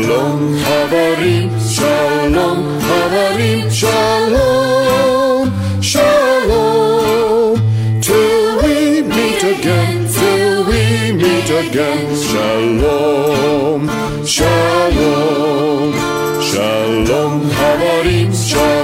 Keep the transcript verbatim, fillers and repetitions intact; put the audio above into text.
Shalom Havarim, Shalom Havarim, Shalom, Shalom. Till we meet again, till we meet again. Shalom, Shalom, Shalom Havarim, Shalom.